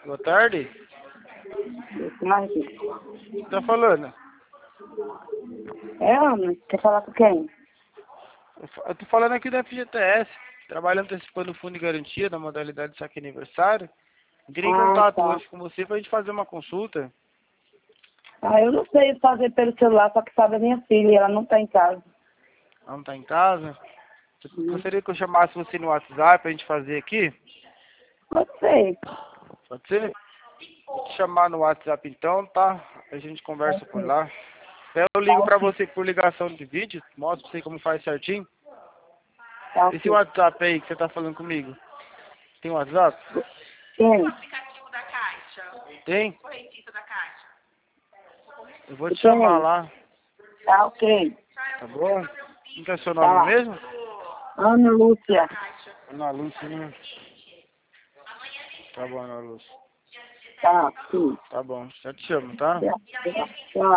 Boa tarde. Mas, Tá falando? é homem, quer falar com quem? Eu tô falando aqui da FGTS, trabalhando antecipando o fundo de garantia da modalidade saque aniversário. Entrei em contato Tá. hoje com você pra gente fazer uma consulta. Eu não sei fazer pelo celular, só que sabe a minha filha, e ela não tá em casa. Ela não tá em casa. Você Uhum. gostaria que eu chamasse você no WhatsApp pra gente fazer aqui? Pode ser. Pode ser? Vou te chamar no WhatsApp então, tá? A gente conversa por lá. Eu ligo pra você por ligação de vídeo, mostro pra você como faz certinho. Tá, Esse ok. WhatsApp aí que você tá falando comigo, tem WhatsApp? Tem. Tem? Eu vou te Tem. chamar lá, Tá, ok. tá bom? Como que é seu nome Tá. mesmo? Ana Lúcia. Ana Lúcia, né? Tá bom, Ana Lúcia. Tá, sim. Tá bom, já te chamo, tá? Tá. Tá.